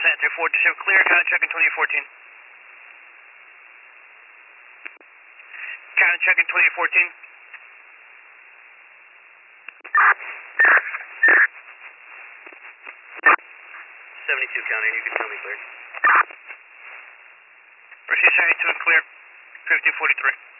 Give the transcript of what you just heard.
Santa 427 clear, counter check in 2014. Counter check in 2014. 72 counter, you can tell me clear. Proceed 72 and clear, 1543.